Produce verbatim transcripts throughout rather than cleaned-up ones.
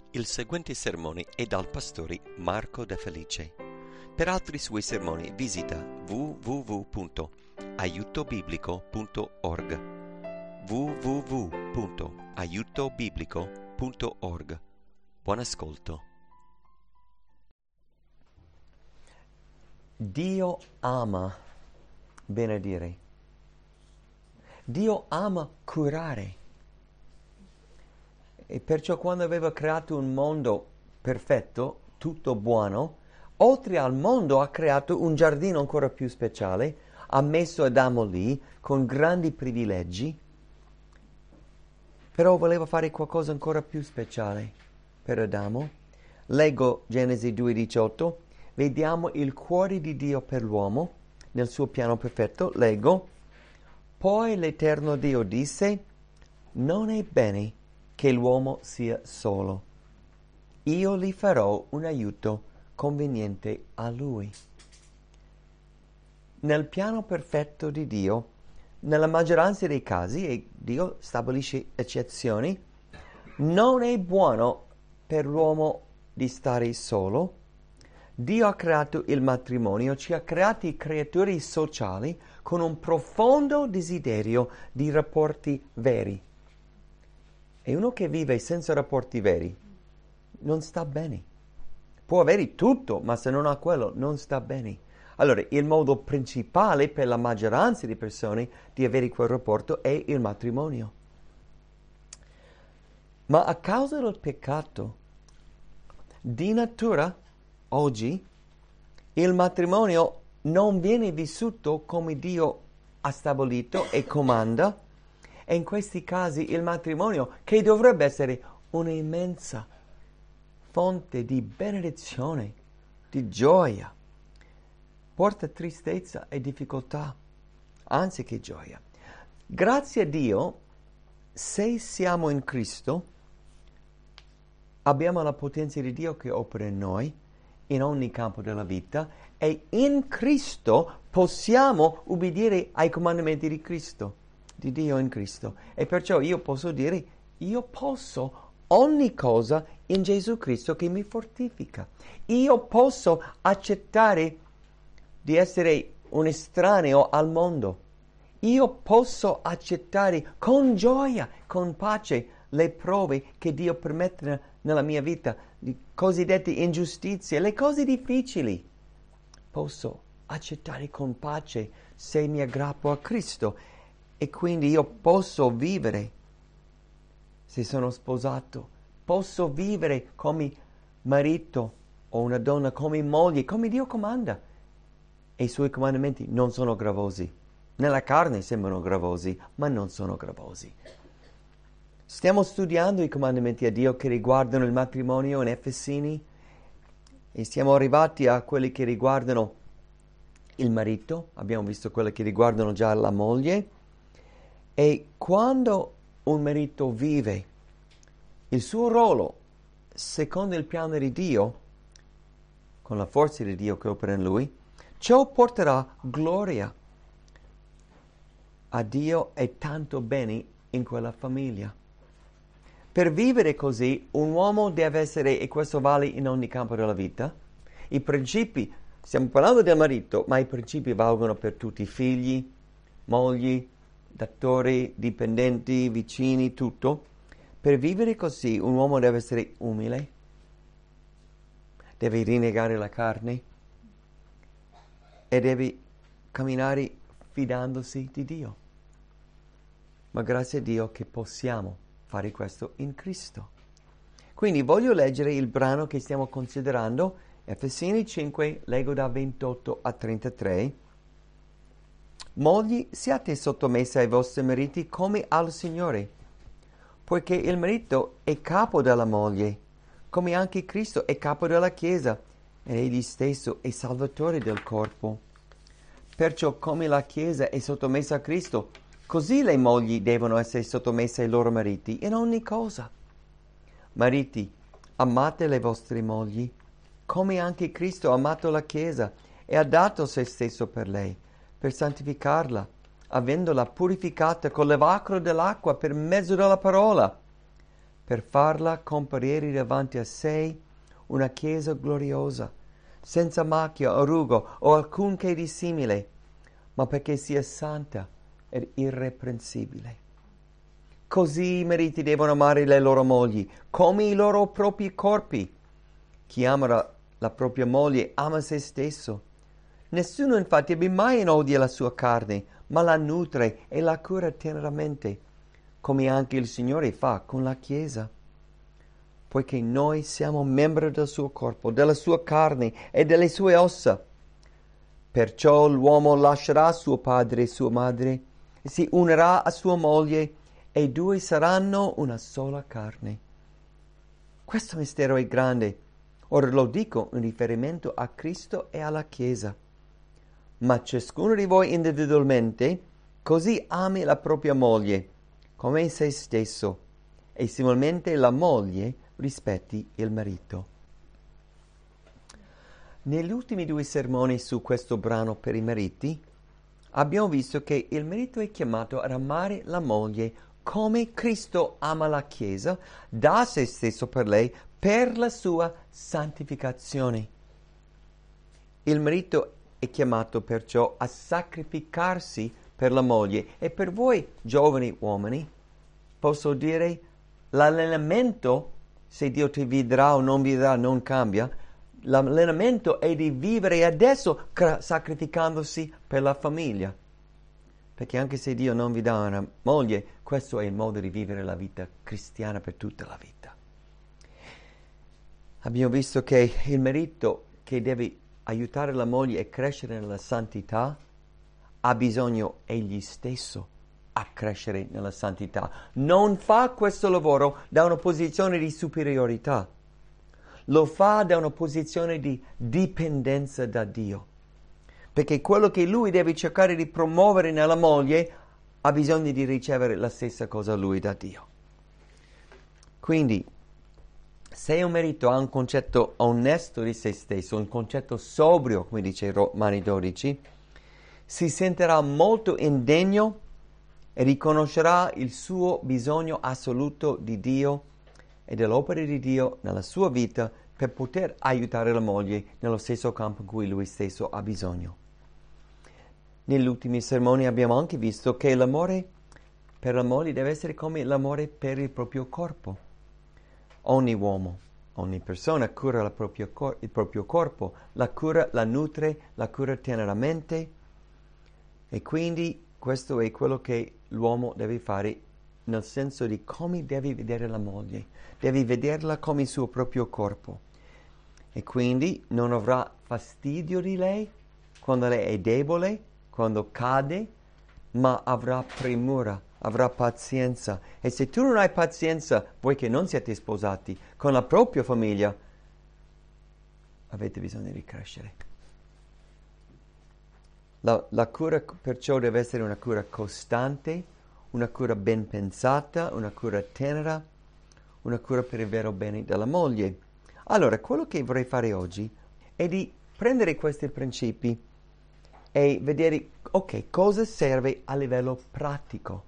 Il seguente sermone è dal pastore Marco De Felice. Per altri suoi sermoni visita w w w punto aiuto biblico punto org w w w punto aiuto biblico punto org. Buon ascolto. Dio ama benedire. Dio ama curare. E perciò quando aveva creato un mondo perfetto, tutto buono, oltre al mondo ha creato un giardino ancora più speciale, ha messo Adamo lì con grandi privilegi, però voleva fare qualcosa ancora più speciale per Adamo. Leggo Genesi due diciotto, vediamo il cuore di Dio per l'uomo nel suo piano perfetto. Leggo: poi l'Eterno Dio disse: non è bene che l'uomo sia solo. Io gli farò un aiuto conveniente a lui. Nel piano perfetto di Dio, nella maggioranza dei casi, e Dio stabilisce eccezioni, non è buono per l'uomo di stare solo. Dio ha creato il matrimonio, ci ha creati creature sociali con un profondo desiderio di rapporti veri. E uno che vive senza rapporti veri non sta bene. Può avere tutto, ma se non ha quello non sta bene. Allora, il modo principale per la maggioranza di persone di avere quel rapporto è il matrimonio. Ma a causa del peccato, di natura, oggi, il matrimonio non viene vissuto come Dio ha stabilito e comanda. E in questi casi il matrimonio, che dovrebbe essere un'immensa fonte di benedizione, di gioia, porta tristezza e difficoltà, anziché gioia. Grazie a Dio, se siamo in Cristo, abbiamo la potenza di Dio che opera in noi, in ogni campo della vita, e in Cristo possiamo ubbidire ai comandamenti di Cristo. Di Dio in Cristo. E perciò io posso dire, io posso ogni cosa in Gesù Cristo che mi fortifica. Io posso accettare di essere un estraneo al mondo. Io posso accettare con gioia, con pace, le prove che Dio permette nella mia vita, le cosiddette ingiustizie, le cose difficili. Posso accettare con pace se mi aggrappo a Cristo. E quindi io posso vivere, se sono sposato, posso vivere come marito o una donna, come moglie, come Dio comanda. E i suoi comandamenti non sono gravosi. Nella carne sembrano gravosi, ma non sono gravosi. Stiamo studiando i comandamenti a Dio che riguardano il matrimonio in Efesini e siamo arrivati a quelli che riguardano il marito. Abbiamo visto quelli che riguardano già la moglie. E quando un marito vive il suo ruolo secondo il piano di Dio, con la forza di Dio che opera in lui, ciò porterà gloria a Dio e tanto bene in quella famiglia. Per vivere così, un uomo deve essere, e questo vale in ogni campo della vita, i principi, stiamo parlando del marito, ma i principi valgono per tutti i figli, mogli, datori, dipendenti, vicini, tutto. Per vivere così un uomo deve essere umile, deve rinnegare la carne e deve camminare fidandosi di Dio. Ma grazie a Dio che possiamo fare questo in Cristo. Quindi voglio leggere il brano che stiamo considerando, Efesini cinque, leggo da ventotto a trentatré. Mogli, siate sottomesse ai vostri mariti come al Signore, poiché il marito è capo della moglie, come anche Cristo è capo della Chiesa, ed egli stesso è salvatore del corpo. Perciò come la Chiesa è sottomessa a Cristo, così le mogli devono essere sottomesse ai loro mariti in ogni cosa. Mariti, amate le vostre mogli, come anche Cristo ha amato la Chiesa e ha dato se stesso per lei, per santificarla, avendola purificata con l'evacro dell'acqua per mezzo della parola, per farla comparire davanti a sé una chiesa gloriosa, senza macchia o rugo o alcunché di simile, ma perché sia santa ed irreprensibile. Così i mariti devono amare le loro mogli come i loro propri corpi. Chi ama la propria moglie ama se stesso. Nessuno infatti ebbe mai in odio la sua carne, ma la nutre e la cura teneramente, come anche il Signore fa con la Chiesa. Poiché noi siamo membri del suo corpo, della sua carne e delle sue ossa. Perciò l'uomo lascerà suo padre e sua madre e si unirà a sua moglie e i due saranno una sola carne. Questo mistero è grande. Ora lo dico in riferimento a Cristo e alla Chiesa. Ma ciascuno di voi individualmente così ami la propria moglie come se stesso, e similmente la moglie rispetti il marito. Negli ultimi due sermoni su questo brano per i mariti abbiamo visto che il marito è chiamato ad amare la moglie come Cristo ama la Chiesa, dà se stesso per lei per la sua santificazione. Il marito è chiamato perciò a sacrificarsi per la moglie, e per voi giovani uomini posso dire l'allenamento, se Dio ti vedrà o non vedrà, non cambia. L'allenamento è di vivere adesso sacrificandosi per la famiglia, perché anche se Dio non vi dà una moglie, questo è il modo di vivere la vita cristiana per tutta la vita. Abbiamo visto che il marito che deve aiutare la moglie a crescere nella santità ha bisogno egli stesso a crescere nella santità. Non fa questo lavoro da una posizione di superiorità, lo fa da una posizione di dipendenza da Dio, perché quello che lui deve cercare di promuovere nella moglie ha bisogno di ricevere la stessa cosa lui da Dio. Quindi, se un marito ha un concetto onesto di se stesso, un concetto sobrio, come dice Romani dodici, si sentirà molto indegno e riconoscerà il suo bisogno assoluto di Dio e dell'opera di Dio nella sua vita per poter aiutare la moglie nello stesso campo in cui lui stesso ha bisogno. Negli ultimi sermoni abbiamo anche visto che l'amore per la moglie deve essere come l'amore per il proprio corpo. Ogni uomo, ogni persona cura la propria cor- il proprio corpo, la cura, la nutre, la cura teneramente, e quindi questo è quello che l'uomo deve fare nel senso di come deve vedere la moglie. Deve vederla come il suo proprio corpo. E quindi non avrà fastidio di lei quando lei è debole, quando cade, ma avrà premura, avrà pazienza. E se tu non hai pazienza, voi che non siete sposati, con la propria famiglia, avete bisogno di crescere. La, la cura perciò deve essere una cura costante, una cura ben pensata, una cura tenera, una cura per il vero bene della moglie. Allora, quello che vorrei fare oggi è di prendere questi principi e vedere, ok, cosa serve a livello pratico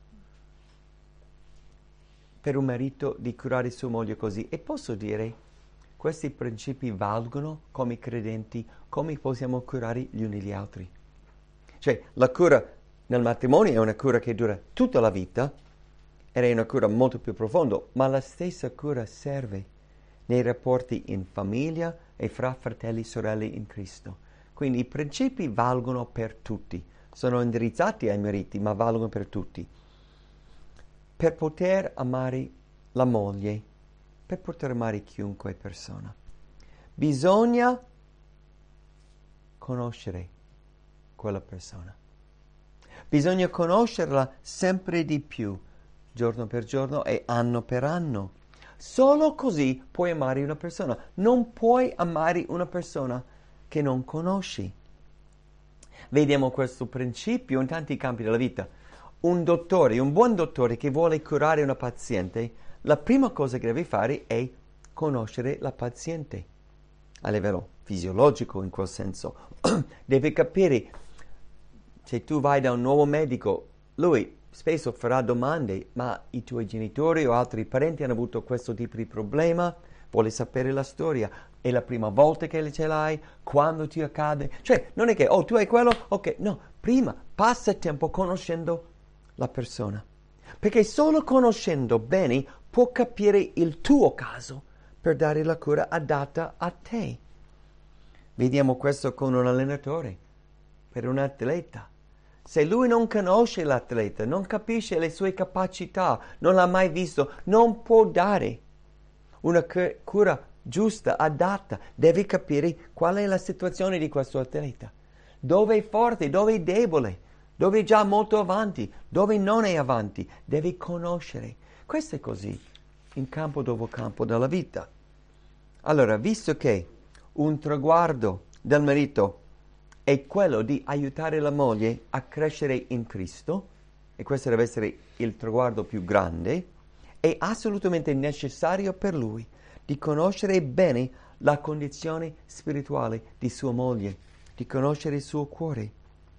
per un marito di curare sua moglie così. E posso dire, questi principi valgono come credenti, come possiamo curare gli uni gli altri. Cioè, la cura nel matrimonio è una cura che dura tutta la vita ed è una cura molto più profonda, ma la stessa cura serve nei rapporti in famiglia e fra fratelli e sorelle in Cristo. Quindi i principi valgono per tutti, sono indirizzati ai mariti, ma valgono per tutti. Per poter amare la moglie, per poter amare chiunque persona, bisogna conoscere quella persona. Bisogna conoscerla sempre di più, giorno per giorno e anno per anno. Solo così puoi amare una persona. Non puoi amare una persona che non conosci. Vediamo questo principio in tanti campi della vita. Un dottore, un buon dottore che vuole curare una paziente, la prima cosa che deve fare è conoscere la paziente a livello fisiologico, in quel senso. Deve capire, se tu vai da un nuovo medico, lui spesso farà domande, ma i tuoi genitori o altri parenti hanno avuto questo tipo di problema? Vuole sapere la storia. È la prima volta che ce l'hai? Quando ti accade? Cioè, non è che, oh, tu hai quello? Ok, no. Prima passa tempo conoscendo la persona. Perché solo conoscendo bene può capire il tuo caso per dare la cura adatta a te. Vediamo questo con un allenatore, per un atleta. Se lui non conosce l'atleta, non capisce le sue capacità, non l'ha mai visto, non può dare una cura giusta, adatta. Deve capire qual è la situazione di questo atleta. Dove è forte, dove è debole, dove è già molto avanti, dove non è avanti. Deve conoscere. Questo è così in campo dopo campo della vita. Allora, visto che un traguardo del marito è quello di aiutare la moglie a crescere in Cristo, e questo deve essere il traguardo più grande, è assolutamente necessario per lui di conoscere bene la condizione spirituale di sua moglie, di conoscere il suo cuore.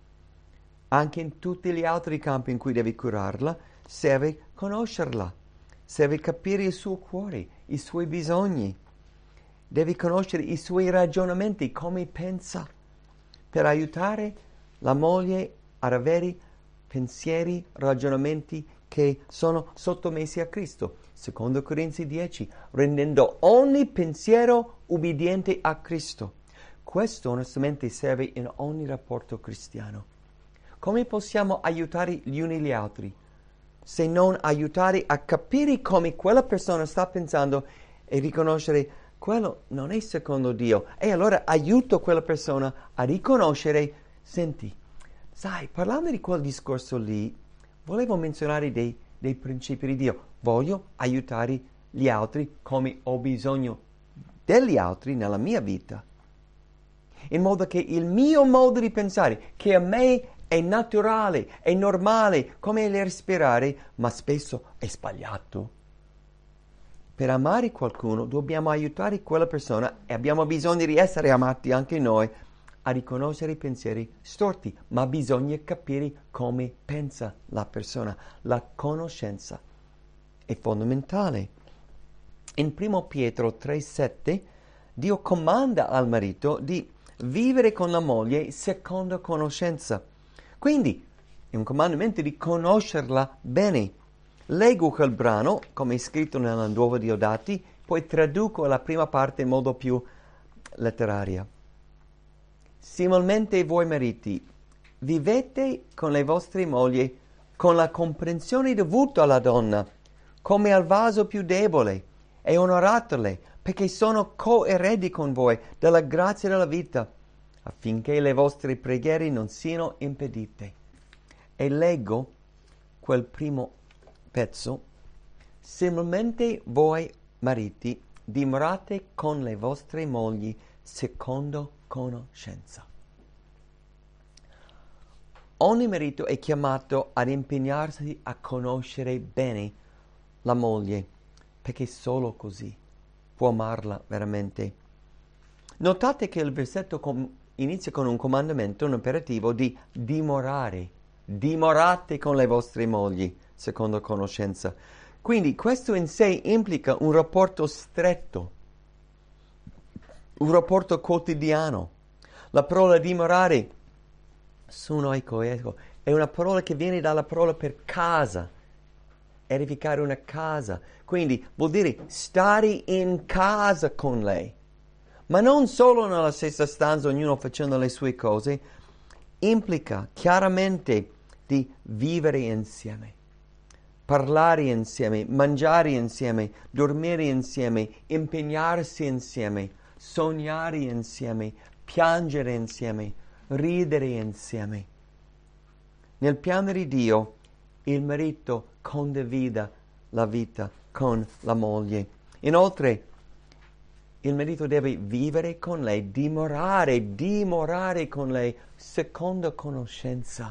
Anche in tutti gli altri campi in cui devi curarla, serve conoscerla, serve capire il suo cuore, i suoi bisogni. Devi conoscere i suoi ragionamenti, come pensa, per aiutare la moglie ad avere pensieri, ragionamenti che sono sottomessi a Cristo. Secondo Corinzi dieci, rendendo ogni pensiero ubbidiente a Cristo. Questo onestamente serve in ogni rapporto cristiano. Come possiamo aiutare gli uni gli altri, se non aiutare a capire come quella persona sta pensando e riconoscere quello non è secondo Dio, e allora aiuto quella persona a riconoscere, senti, sai, parlando di quel discorso lì, volevo menzionare dei, dei principi di Dio, voglio aiutare gli altri come ho bisogno degli altri nella mia vita, in modo che il mio modo di pensare, che a me è naturale, è normale, come il respirare, ma spesso è sbagliato. Per amare qualcuno dobbiamo aiutare quella persona e abbiamo bisogno di essere amati anche noi a riconoscere i pensieri storti, ma bisogna capire come pensa la persona. La conoscenza è fondamentale. In primo Pietro tre sette Dio comanda al marito di vivere con la moglie secondo conoscenza. Quindi è un comandamento di conoscerla bene. Leggo quel brano, come è scritto nella Nuova Diodati, poi traduco la prima parte in modo più letteraria. Similmente voi mariti, vivete con le vostre mogli con la comprensione dovuta alla donna, come al vaso più debole, e onoratele, perché sono coeredi con voi della grazia della vita, affinché le vostre preghiere non siano impedite. E leggo quel primo pezzo. Similmente voi mariti dimorate con le vostre mogli secondo conoscenza. Ogni marito è chiamato ad impegnarsi a conoscere bene la moglie, perché solo così può amarla veramente. Notate che il versetto com- inizia con un comandamento, un imperativo di dimorare. Dimorate con le vostre mogli secondo conoscenza. Quindi questo in sé implica un rapporto stretto, un rapporto quotidiano. La parola dimorare, sono eco, eco, è una parola che viene dalla parola per casa, edificare una casa. Quindi vuol dire stare in casa con lei, ma non solo nella stessa stanza, ognuno facendo le sue cose. Implica chiaramente di vivere insieme, parlare insieme, mangiare insieme, dormire insieme, impegnarsi insieme, sognare insieme, piangere insieme, ridere insieme. Nel piano di Dio il marito condivide la vita con la moglie. Inoltre il marito deve vivere con lei, dimorare, dimorare con lei secondo conoscenza.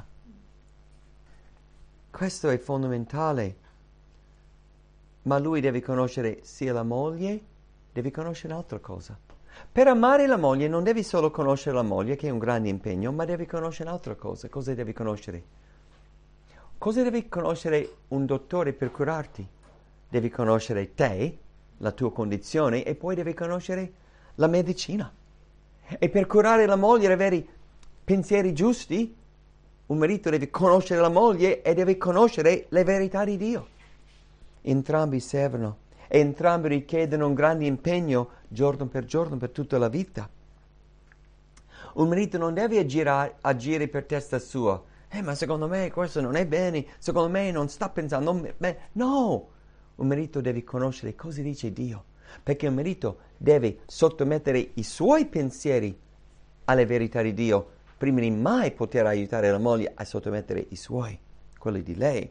Questo è fondamentale. Ma lui deve conoscere sia la moglie, deve conoscere un'altra cosa. Per amare la moglie non devi solo conoscere la moglie, che è un grande impegno, ma devi conoscere un'altra cosa. Cosa devi conoscere? Cosa devi conoscere un dottore per curarti? Devi conoscere te, la tua condizione, e poi devi conoscere la medicina. E per curare la moglie, avere pensieri giusti, un marito deve conoscere la moglie e deve conoscere le verità di Dio. Entrambi servono e entrambi richiedono un grande impegno giorno per giorno per tutta la vita. Un marito non deve agire, agire per testa sua. Eh, ma secondo me questo non è bene, secondo me non sta pensando. Non me, no! Un marito deve conoscere cosa dice Dio, perché un marito deve sottomettere i suoi pensieri alle verità di Dio, prima di mai poter aiutare la moglie a sottomettere i suoi, quelli di lei.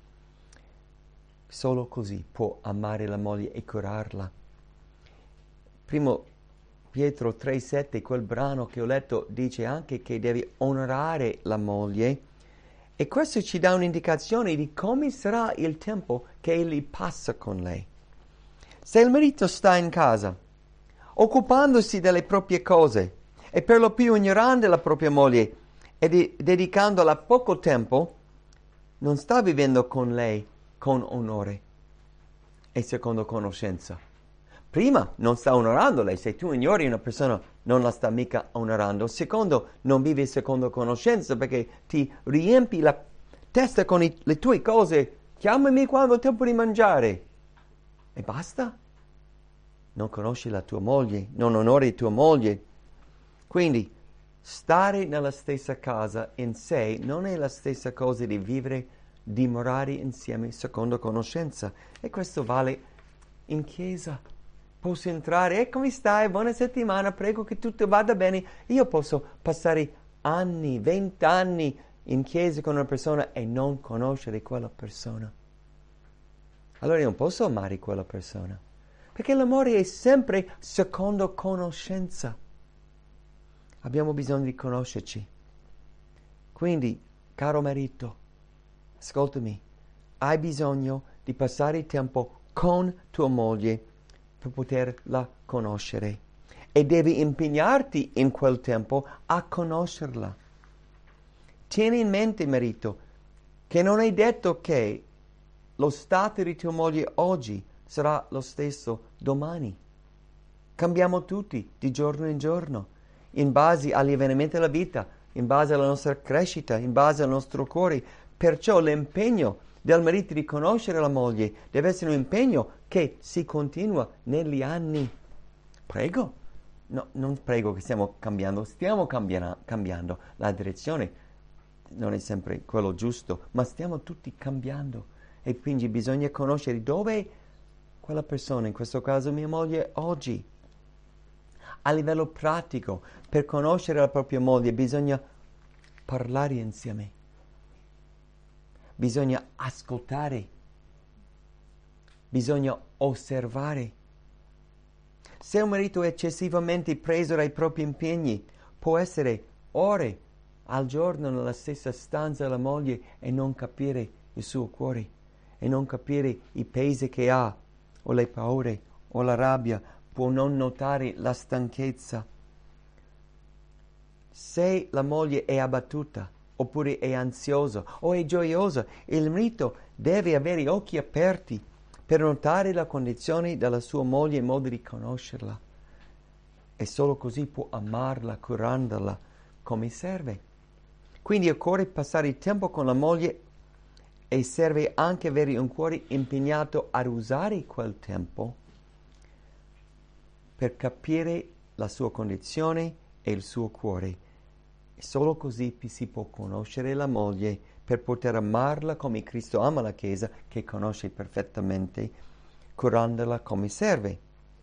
Solo così può amare la moglie e curarla. Primo Pietro tre sette, quel brano che ho letto, dice anche che devi onorare la moglie, e questo ci dà un'indicazione di come sarà il tempo che egli passa con lei. Se il marito sta in casa, occupandosi delle proprie cose, e per lo più ignorando la propria moglie e de- dedicandola poco tempo, non sta vivendo con lei con onore e secondo conoscenza. Prima, non sta onorando lei. Se tu ignori una persona, non la sta mica onorando. Secondo, non vivi secondo conoscenza, perché ti riempi la testa con i, le tue cose. Chiamami quando è tempo di mangiare. E basta. Non conosci la tua moglie, non onori tua moglie. Quindi, stare nella stessa casa in sé non è la stessa cosa di vivere, dimorare insieme secondo conoscenza. E questo vale in chiesa. Posso entrare, e come stai? Buona settimana, prego che tutto vada bene. Io posso passare anni, vent'anni in chiesa con una persona e non conoscere quella persona. Allora io non posso amare quella persona, perché l'amore è sempre secondo conoscenza. Abbiamo bisogno di conoscerci. Quindi, caro marito, ascoltami, hai bisogno di passare tempo con tua moglie per poterla conoscere, e devi impegnarti in quel tempo a conoscerla. Tieni in mente, marito, che non è detto che lo stato di tua moglie oggi sarà lo stesso domani. Cambiamo tutti di giorno in giorno, in base agli avvenimenti della vita, in base alla nostra crescita, in base al nostro cuore. Perciò l'impegno del marito di conoscere la moglie deve essere un impegno che si continua negli anni. Prego? No, non prego che stiamo cambiando, stiamo cambiando, cambiando. La direzione non è sempre quello giusto, ma stiamo tutti cambiando. E quindi bisogna conoscere dove quella persona, in questo caso mia moglie, oggi. A livello pratico, per conoscere la propria moglie bisogna parlare insieme. Bisogna ascoltare, bisogna osservare. Se un marito è eccessivamente preso dai propri impegni, può essere ore al giorno nella stessa stanza della moglie e non capire il suo cuore, e non capire i pesi che ha, o le paure, o la rabbia, può non notare la stanchezza. Se la moglie è abbattuta, oppure è ansiosa o è gioiosa, il marito deve avere occhi aperti per notare la condizione della sua moglie in modo di conoscerla. E solo così può amarla, curandola come serve. Quindi occorre passare tempo con la moglie, e serve anche avere un cuore impegnato ad usare quel tempo per capire la sua condizione e il suo cuore. Solo così si può conoscere la moglie, per poter amarla come Cristo ama la Chiesa, che conosce perfettamente, curandola come serve.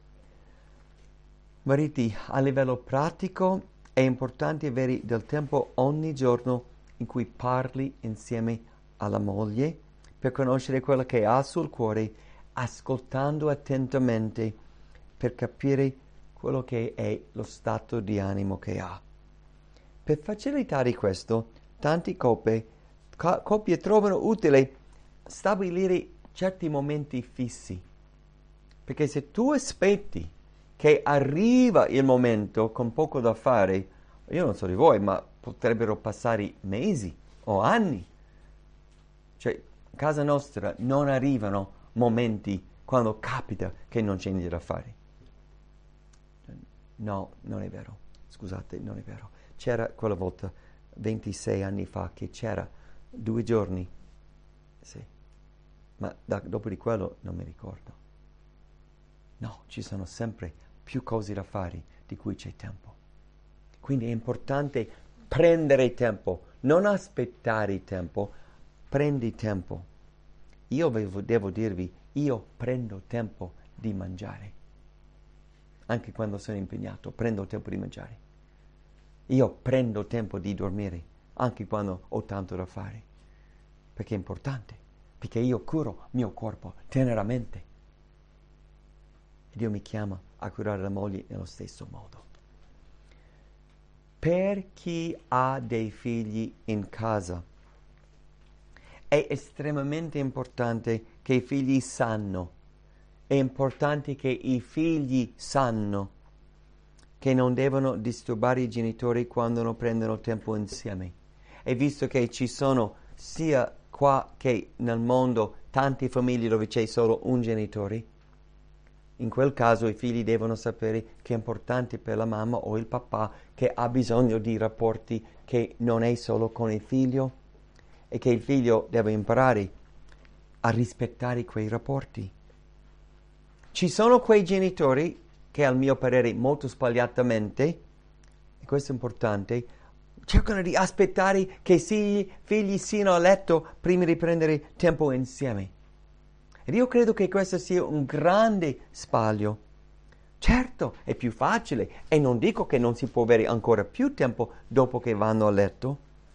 Mariti, a livello pratico è importante avere del tempo ogni giorno in cui parli insieme alla moglie, per conoscere quello che ha sul cuore, ascoltando attentamente per capire quello che è lo stato di animo che ha. Per facilitare questo, tante coppie, co- coppie trovano utile stabilire certi momenti fissi. Perché se tu aspetti che arriva il momento con poco da fare, io non so di voi, ma potrebbero passare mesi o anni. Cioè, a casa nostra non arrivano momenti quando capita che non c'è niente da fare. No, non è vero. Scusate, non è vero. C'era quella volta, ventisei anni fa, che c'era due giorni. Sì. Ma da, dopo di quello non mi ricordo. No, ci sono sempre più cose da fare di cui c'è tempo. Quindi è importante prendere tempo, non aspettare tempo, prendi tempo. Io devo, devo dirvi, io prendo tempo di mangiare. Anche quando sono impegnato, prendo tempo di mangiare. Io prendo tempo di dormire, anche quando ho tanto da fare. Perché è importante, perché io curo il mio corpo teneramente. E Dio mi chiama a curare la moglie nello stesso modo. Per chi ha dei figli in casa, è estremamente importante che i figli sanno, è importante che i figli sanno che non devono disturbare i genitori quando non prendono tempo insieme. E visto che ci sono sia qua che nel mondo tante famiglie dove c'è solo un genitore, in quel caso i figli devono sapere che è importante per la mamma o il papà che ha bisogno di rapporti che non è solo con il figlio e che il figlio deve imparare a rispettare quei rapporti. Ci sono quei genitori che, al mio parere molto sbagliatamente, e questo è importante, cercano di aspettare che i figli siano a letto prima di prendere tempo insieme. Ed io credo che questo sia un grande sbaglio. Certo, è più facile, e non dico che non si può avere ancora più tempo dopo che vanno a letto,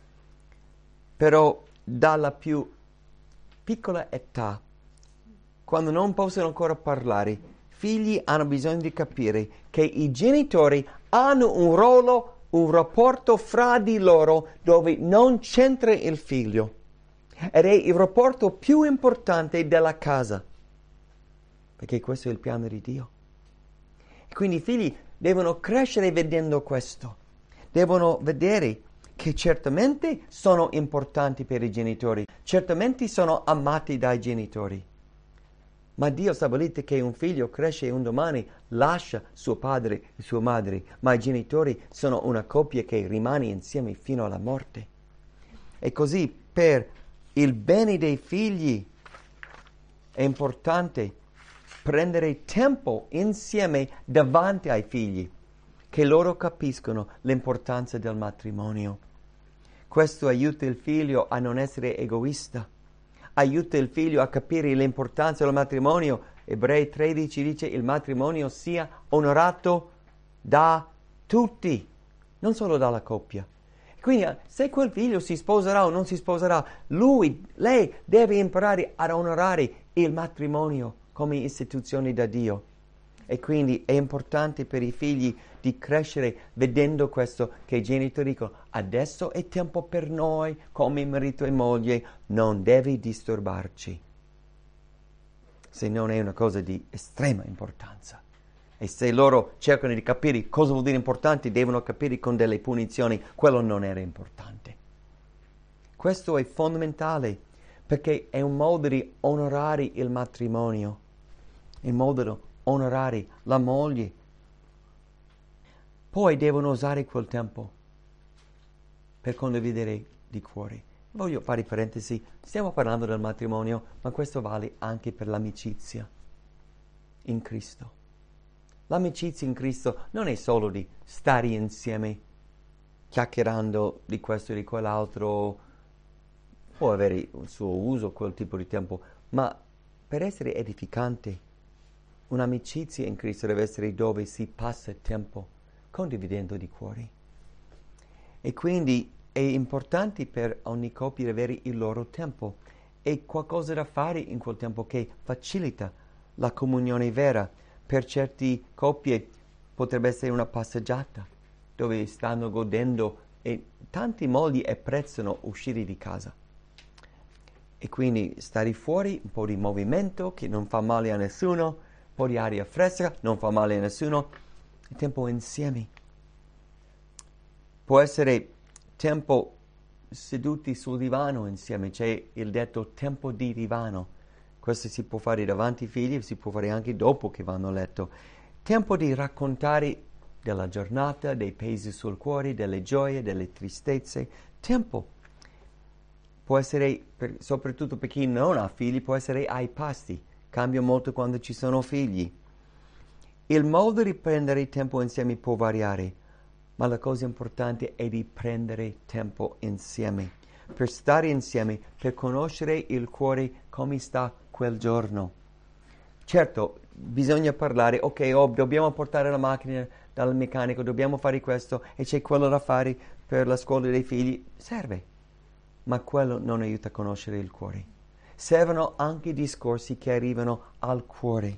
però dalla più piccola età, quando non possono ancora parlare, i figli hanno bisogno di capire che i genitori hanno un ruolo, un rapporto fra di loro dove non c'entra il figlio. Ed è il rapporto più importante della casa, perché questo è il piano di Dio. E quindi i figli devono crescere vedendo questo, devono vedere che certamente sono importanti per i genitori, certamente sono amati dai genitori, ma Dio stabilisce che un figlio cresce e un domani lascia suo padre e sua madre, ma i genitori sono una coppia che rimane insieme fino alla morte. E così per il bene dei figli è importante prendere tempo insieme davanti ai figli, che loro capiscono l'importanza del matrimonio. Questo aiuta il figlio a non essere egoista, aiuta il figlio a capire l'importanza del matrimonio. Ebrei tredici dice il matrimonio sia onorato da tutti, non solo dalla coppia. Quindi se quel figlio si sposerà o non si sposerà, lui, lei deve imparare ad onorare il matrimonio come istituzione da Dio. E quindi è importante per i figli di crescere vedendo questo, che i genitori dicono: adesso è tempo per noi come marito e moglie, non devi disturbarci. Se non è una cosa di estrema importanza. E se loro cercano di capire cosa vuol dire importante, devono capire con delle punizioni, quello non era importante. Questo è fondamentale, perché è un modo di onorare il matrimonio, è un modo di onorare la moglie. Poi devono usare quel tempo per condividere di cuore. Voglio fare parentesi, stiamo parlando del matrimonio, ma questo vale anche per l'amicizia in Cristo. L'amicizia in Cristo non è solo di stare insieme, chiacchierando di questo e di quell'altro, può avere il suo uso quel tipo di tempo, ma per essere edificante, un'amicizia in Cristo deve essere dove si passa tempo condividendo di cuore. E quindi è importante per ogni coppia avere il loro tempo e qualcosa da fare in quel tempo che facilita la comunione vera. Per certe coppie potrebbe essere una passeggiata dove stanno godendo, e tanti mogli apprezzano uscire di casa. E quindi stare fuori, un po' di movimento che non fa male a nessuno, un po' di aria fresca, non fa male a nessuno, tempo insieme. Può essere tempo seduti sul divano insieme, c'è il detto tempo di divano. Questo si può fare davanti ai figli, si può fare anche dopo che vanno a letto. Tempo di raccontare della giornata, dei pesi sul cuore, delle gioie, delle tristezze. Tempo. Può essere, per, soprattutto per chi non ha figli, può essere ai pasti. Cambia molto quando ci sono figli. Il modo di prendere tempo insieme può variare, ma la cosa importante è di prendere tempo insieme, per stare insieme, per conoscere il cuore come sta quel giorno. Certo, bisogna parlare, ok, oh, dobbiamo portare la macchina dal meccanico, dobbiamo fare questo e c'è quello da fare per la scuola dei figli. Serve, ma quello non aiuta a conoscere il cuore. Servono anche discorsi che arrivano al cuore.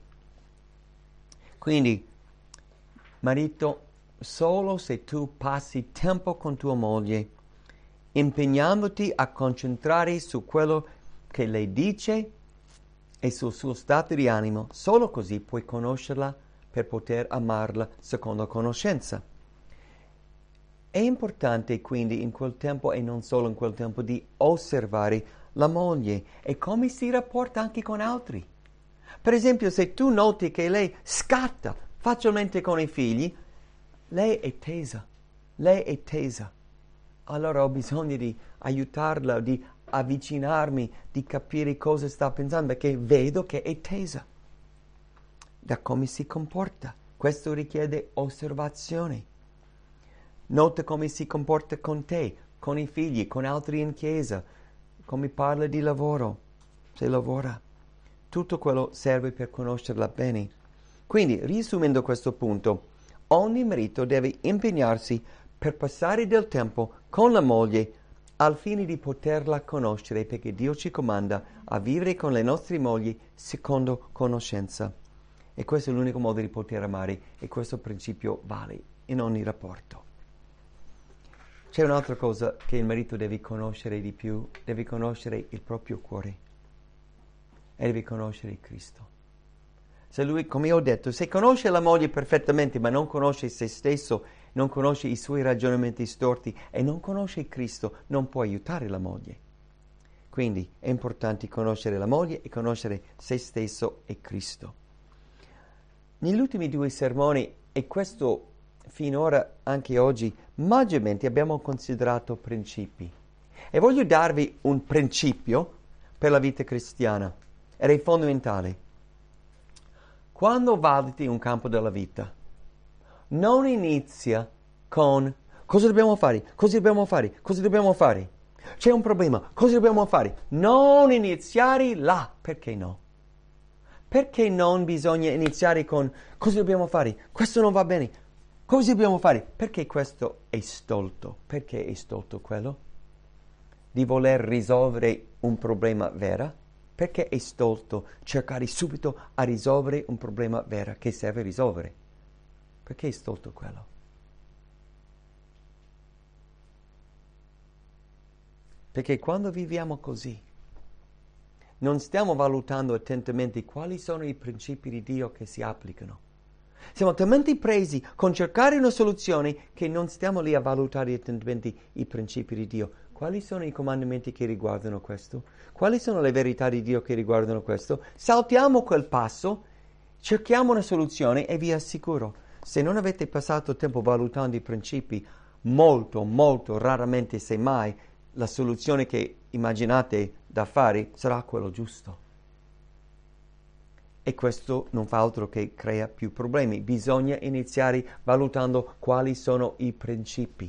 Quindi, marito, solo se tu passi tempo con tua moglie, impegnandoti a concentrare su quello che lei dice e sul suo stato di animo, solo così puoi conoscerla per poter amarla secondo conoscenza. È importante quindi in quel tempo e non solo in quel tempo di osservare la moglie e come si rapporta anche con altri. Per esempio, se tu noti che lei scatta facilmente con i figli, lei è tesa, lei è tesa. Allora ho bisogno di aiutarla, di avvicinarmi, di capire cosa sta pensando, perché vedo che è tesa da come si comporta. Questo richiede osservazione. Nota come si comporta con te, con i figli, con altri in chiesa, come parla di lavoro, se lavora. Tutto quello serve per conoscerla bene. Quindi, riassumendo questo punto, ogni marito deve impegnarsi per passare del tempo con la moglie al fine di poterla conoscere, perché Dio ci comanda a vivere con le nostre mogli secondo conoscenza. E questo è l'unico modo di poter amare, e questo principio vale in ogni rapporto. C'è un'altra cosa che il marito deve conoscere di più, deve conoscere il proprio cuore e deve conoscere Cristo. Se lui, come ho detto, se conosce la moglie perfettamente ma non conosce se stesso, non conosce i suoi ragionamenti storti e non conosce Cristo, non può aiutare la moglie. Quindi è importante conoscere la moglie e conoscere se stesso e Cristo. Negli ultimi due sermoni, e questo finora anche oggi, maggiormente abbiamo considerato principi. E voglio darvi un principio per la vita cristiana, ed è fondamentale. Quando valuti un campo della vita, non inizia con cosa dobbiamo fare, cosa dobbiamo fare, cosa dobbiamo fare. C'è un problema, cosa dobbiamo fare? Non iniziare là, perché no? Perché non bisogna iniziare con cosa dobbiamo fare? Questo non va bene. Cosa dobbiamo fare? Perché questo è stolto. Perché è stolto quello? Di voler risolvere un problema vero? Perché è stolto cercare subito a risolvere un problema vero che serve risolvere? Perché è stolto quello? Perché quando viviamo così, non stiamo valutando attentamente quali sono i principi di Dio che si applicano. Siamo talmente presi con cercare una soluzione che non stiamo lì a valutare attentamente i principi di Dio. Quali sono i comandamenti che riguardano questo? Quali sono le verità di Dio che riguardano questo? Saltiamo quel passo, cerchiamo una soluzione e vi assicuro, se non avete passato tempo valutando i principi, molto, molto raramente, se mai, la soluzione che immaginate da fare sarà quello giusto. E questo non fa altro che crea più problemi. Bisogna iniziare valutando quali sono i principi.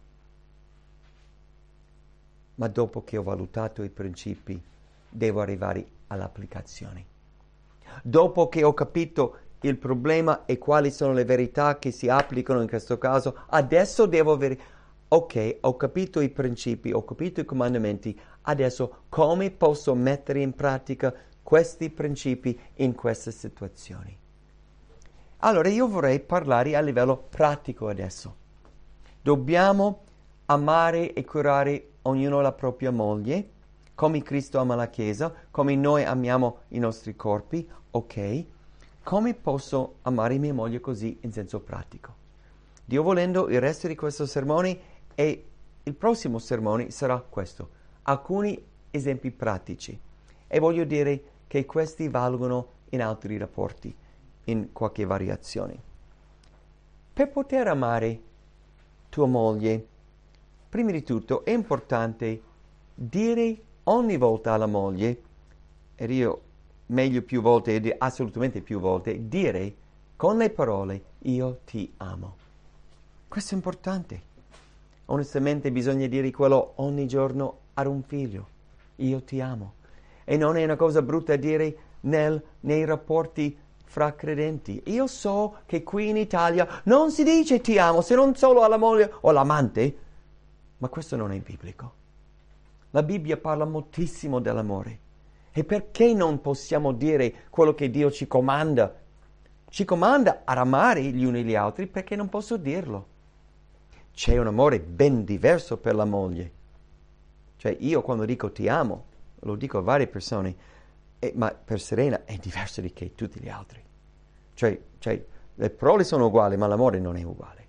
Ma dopo che ho valutato i principi, devo arrivare all'applicazione. Dopo che ho capito il problema e quali sono le verità che si applicano in questo caso, adesso devo avere, ok, ho capito i principi, ho capito i comandamenti, adesso come posso mettere in pratica questi principi in queste situazioni? Allora io vorrei parlare a livello pratico adesso. Dobbiamo amare e curare ognuno la propria moglie, come Cristo ama la Chiesa, come noi amiamo i nostri corpi, ok? Come posso amare mia moglie così in senso pratico? Dio volendo, il resto di questo sermone è il prossimo sermone sarà questo, alcuni esempi pratici. E voglio dire che questi valgono in altri rapporti, in qualche variazione. Per poter amare tua moglie, prima di tutto è importante dire ogni volta alla moglie, ed io meglio più volte, ed assolutamente più volte, dire con le parole io ti amo. Questo è importante. Onestamente bisogna dire quello ogni giorno ad un figlio, io ti amo. E non è una cosa brutta dire nel, nei rapporti fra credenti. Io so che qui in Italia non si dice ti amo se non solo alla moglie o all'amante, ma questo non è biblico. La Bibbia parla moltissimo dell'amore. E perché non possiamo dire quello che Dio ci comanda? Ci comanda ad amare gli uni gli altri, perché non posso dirlo. C'è un amore ben diverso per la moglie. Cioè io quando dico ti amo, lo dico a varie persone, eh, ma per Serena è diverso di che tutti gli altri. Cioè, cioè le parole sono uguali, ma l'amore non è uguale.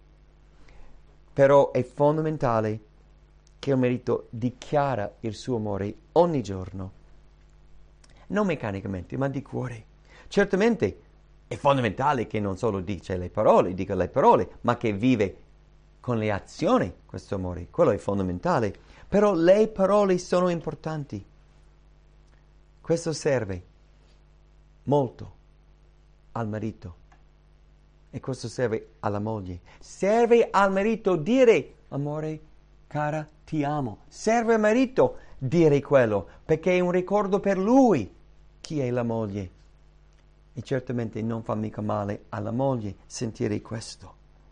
Però è fondamentale che il marito dichiara il suo amore ogni giorno. Non meccanicamente, ma di cuore. Certamente è fondamentale che non solo dice le parole, dica le parole, ma che vive con le azioni questo amore. Quello è fondamentale. Però le parole sono importanti. Questo serve molto al marito. E questo serve alla moglie. Serve al marito dire, amore, cara, ti amo. Serve al marito dire quello, perché è un ricordo per lui chi è la moglie. E certamente non fa mica male alla moglie sentire questo.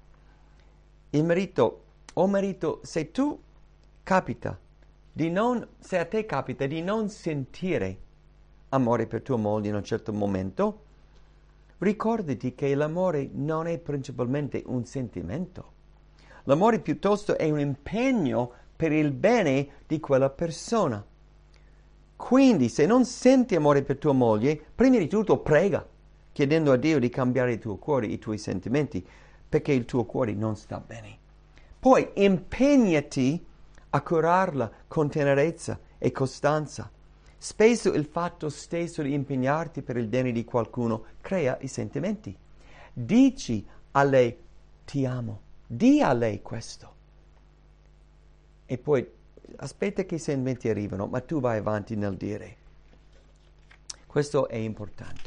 Il marito, o marito, se tu capita di non, se a te capita di non sentire amore per tua moglie in un certo momento, ricordati che l'amore non è principalmente un sentimento. L'amore piuttosto è un impegno per il bene di quella persona. Quindi, se non senti amore per tua moglie, prima di tutto prega, chiedendo a Dio di cambiare il tuo cuore, i tuoi sentimenti, perché il tuo cuore non sta bene. Poi impegnati a curarla con tenerezza e costanza. Spesso il fatto stesso di impegnarti per il bene di qualcuno crea i sentimenti. Dici a lei, ti amo. Di a lei questo. E poi aspetta che i sentimenti arrivano, ma tu vai avanti nel dire. Questo è importante.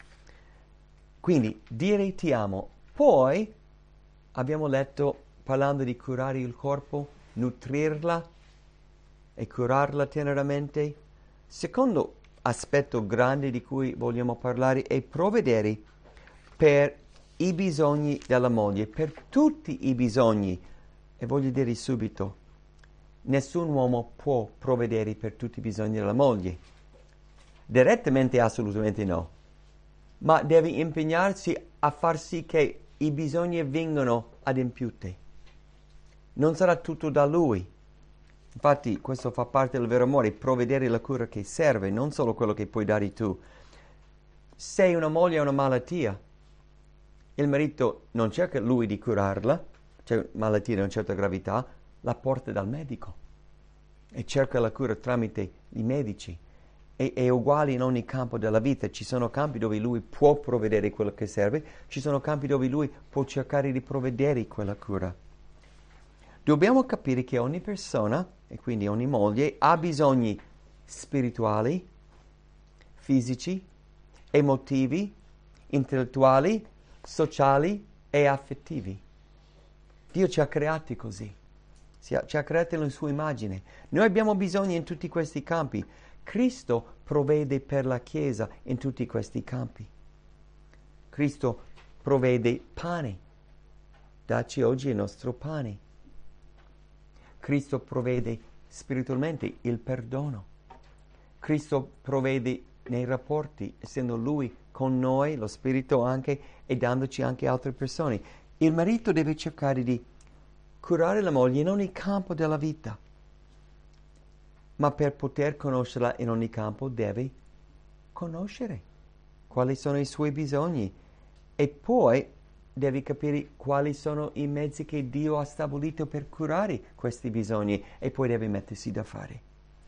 Quindi dire ti amo. Poi abbiamo letto, parlando di curare il corpo, nutrirla e curarla teneramente. Secondo aspetto grande di cui vogliamo parlare è provvedere per i bisogni della moglie, per tutti i bisogni. E voglio dire subito, nessun uomo può provvedere per tutti i bisogni della moglie. Direttamente assolutamente no. Ma deve impegnarsi a far sì che i bisogni vengano adempiuti. Non sarà tutto da lui. Infatti questo fa parte del vero amore, provvedere la cura che serve, non solo quello che puoi dare tu. Se una moglie ha una malattia, il marito non cerca lui di curarla, c'è una malattia di una certa gravità, la porta dal medico e cerca la cura tramite i medici. E, è uguale in ogni campo della vita. Ci sono campi dove lui può provvedere quello che serve, ci sono campi dove lui può cercare di provvedere quella cura. Dobbiamo capire che ogni persona, e quindi ogni moglie, ha bisogni spirituali, fisici, emotivi, intellettuali, sociali e affettivi. Dio ci ha creati così, ci ha, ci ha creati nella sua immagine. Noi abbiamo bisogno in tutti questi campi. Cristo provvede per la Chiesa in tutti questi campi. Cristo provvede pane. Dacci oggi il nostro pane. Cristo provvede spiritualmente il perdono. Cristo provvede nei rapporti, essendo Lui con noi, lo Spirito anche, e dandoci anche altre persone. Il marito deve cercare di curare la moglie in ogni campo della vita. Ma per poter conoscerla in ogni campo deve conoscere quali sono i suoi bisogni e poi devi capire quali sono i mezzi che Dio ha stabilito per curare questi bisogni e poi devi mettersi da fare.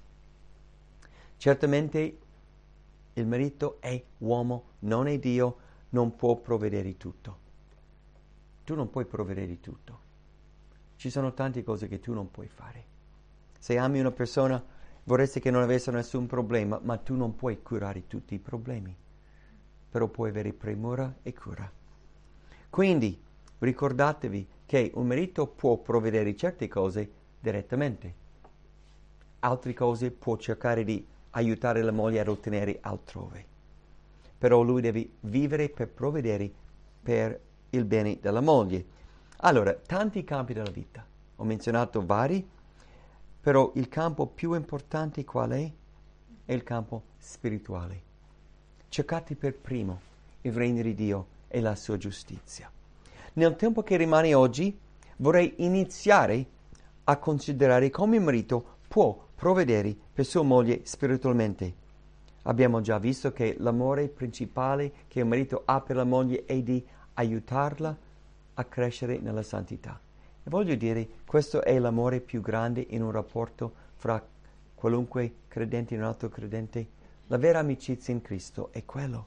Certamente il marito è uomo, non è Dio, non può provvedere tutto. Tu non puoi provvedere tutto. Ci sono tante cose che tu non puoi fare. Se ami una persona, vorresti che non avesse nessun problema, ma tu non puoi curare tutti i problemi. Però puoi avere premura e cura. Quindi ricordatevi che un marito può provvedere certe cose direttamente. Altre cose può cercare di aiutare la moglie ad ottenere altrove. Però lui deve vivere per provvedere per il bene della moglie. Allora, tanti campi della vita. Ho menzionato vari, però il campo più importante qual è? È il campo spirituale. Cercate per primo il regno di Dio e la sua giustizia. Nel tempo che rimane oggi, vorrei iniziare a considerare come il marito può provvedere per sua moglie spiritualmente. Abbiamo già visto che l'amore principale che il marito ha per la moglie è di aiutarla a crescere nella santità. E voglio dire, questo è l'amore più grande in un rapporto fra qualunque credente e un altro credente. La vera amicizia in Cristo è quello.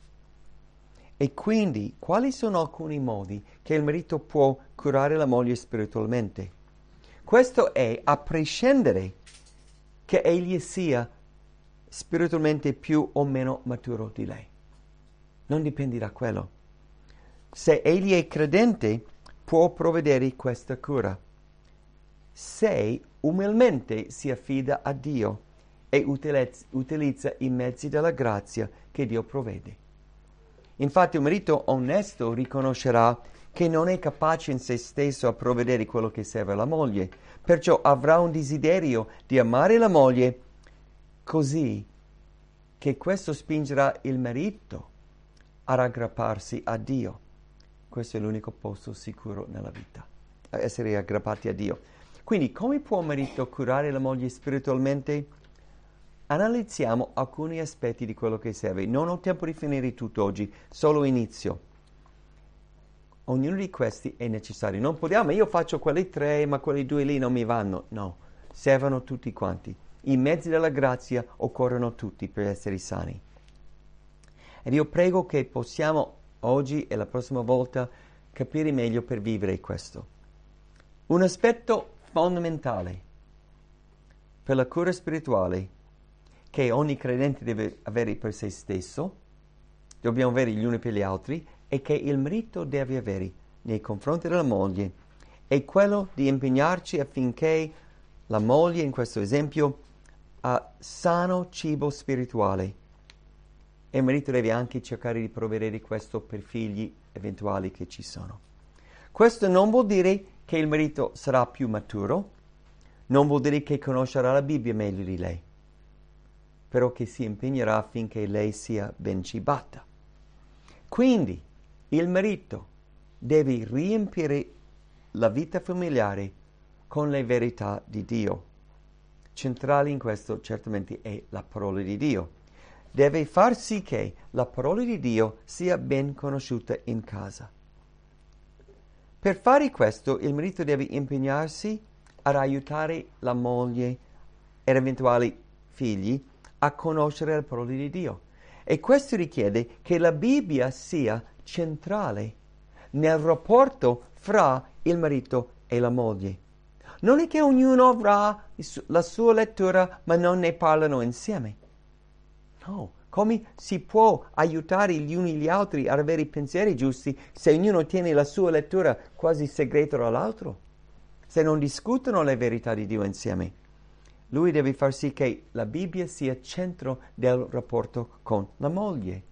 E quindi, quali sono alcuni modi che il marito può curare la moglie spiritualmente? Questo è a prescindere che egli sia spiritualmente più o meno maturo di lei. Non dipende da quello. Se egli è credente, può provvedere questa cura. Se umilmente si affida a Dio e utilizza, utilizza i mezzi della grazia che Dio provvede. Infatti un marito onesto riconoscerà che non è capace in se stesso a provvedere quello che serve alla moglie, perciò avrà un desiderio di amare la moglie così che questo spingerà il marito a raggrapparsi a Dio. Questo è l'unico posto sicuro nella vita, essere aggrappati a Dio. Quindi come può un marito curare la moglie spiritualmente? Analizziamo alcuni aspetti di quello che serve. Non ho tempo di finire tutto oggi, solo inizio. Ognuno di questi è necessario. Non possiamo, io faccio quelli tre, ma quelli due lì non mi vanno. No, servono tutti quanti. I mezzi della grazia occorrono tutti per essere sani. Ed io prego che possiamo oggi e la prossima volta capire meglio per vivere questo. Un aspetto fondamentale per la cura spirituale che ogni credente deve avere per se stesso, dobbiamo avere gli uni per gli altri, e che il marito deve avere nei confronti della moglie, è quello di impegnarci affinché la moglie, in questo esempio, ha sano cibo spirituale. E il marito deve anche cercare di provvedere questo per figli eventuali che ci sono. Questo non vuol dire che il marito sarà più maturo, non vuol dire che conoscerà la Bibbia meglio di lei, però che si impegnerà affinché lei sia ben cibata. Quindi il marito deve riempire la vita familiare con le verità di Dio. Centrale in questo certamente è la parola di Dio. Deve far sì che la parola di Dio sia ben conosciuta in casa. Per fare questo, il marito deve impegnarsi ad aiutare la moglie ed eventuali figli a conoscere la parola di Dio. E questo richiede che la Bibbia sia centrale nel rapporto fra il marito e la moglie. Non è che ognuno avrà la sua lettura, ma non ne parlano insieme. No, come si può aiutare gli uni gli altri ad avere i pensieri giusti se ognuno tiene la sua lettura quasi segreta dall'altro? Se non discutono le verità di Dio insieme. Lui deve far sì che la Bibbia sia centro del rapporto con la moglie.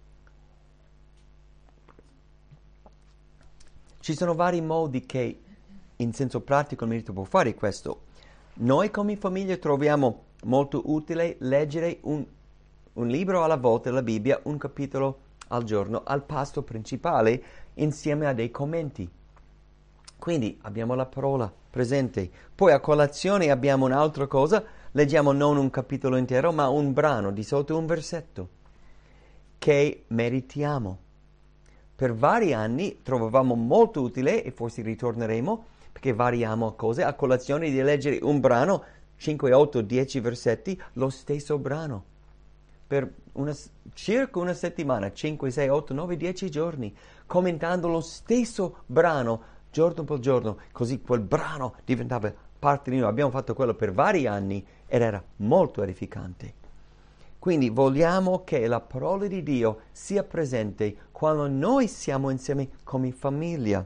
Ci sono vari modi che in senso pratico il marito può fare questo. Noi come famiglia troviamo molto utile leggere un un libro alla volta della Bibbia, un capitolo al giorno, al pasto principale, insieme a dei commenti. Quindi abbiamo la parola presente. Poi a colazione abbiamo un'altra cosa, leggiamo non un capitolo intero, ma un brano, di solito un versetto, che meditiamo. per vari anni trovavamo molto utile, e forse ritorneremo, perché variamo cose, a colazione di leggere un brano, cinque, otto, dieci versetti, lo stesso brano, per una, circa una settimana, cinque, sei, otto, nove, dieci giorni, commentando lo stesso brano, giorno per giorno, così quel brano diventava parte di noi. Abbiamo fatto quello per vari anni ed era molto edificante. Quindi vogliamo che la parola di Dio sia presente quando noi siamo insieme come famiglia.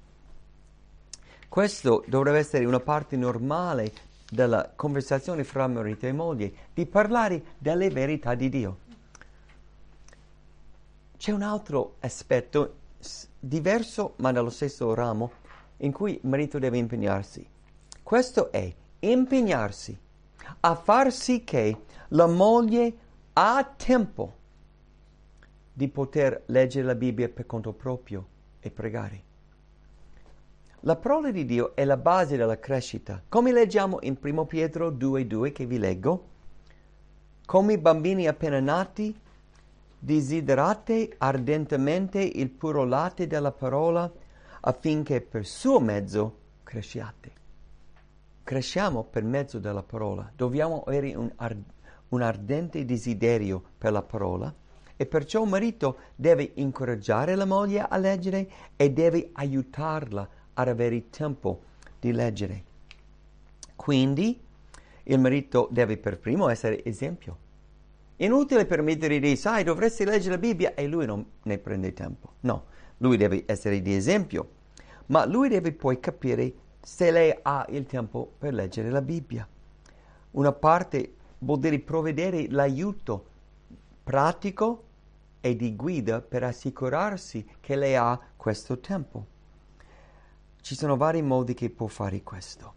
Questo dovrebbe essere una parte normale della conversazione fra marito e moglie, di parlare delle verità di Dio. C'è un altro aspetto diverso ma nello stesso ramo in cui il marito deve impegnarsi. Questo è impegnarsi a far sì che la moglie ha tempo di poter leggere la Bibbia per conto proprio e pregare. La parola di Dio è la base della crescita. Come leggiamo in primo Pietro due due, che vi leggo, come bambini appena nati, desiderate ardentemente il puro latte della parola, affinché per suo mezzo cresciate. Cresciamo per mezzo della parola. Dobbiamo avere un, ard- un ardente desiderio per la parola, e perciò il marito deve incoraggiare la moglie a leggere e deve aiutarla ad avere tempo di leggere. Quindi il marito deve per primo essere esempio. Inutile permettere di, sai, dovresti leggere la Bibbia, e lui non ne prende tempo. No, lui deve essere di esempio, ma lui deve poi capire se lei ha il tempo per leggere la Bibbia. Una parte vuol dire provvedere l'aiuto pratico e di guida per assicurarsi che lei ha questo tempo. Ci sono vari modi che può fare questo.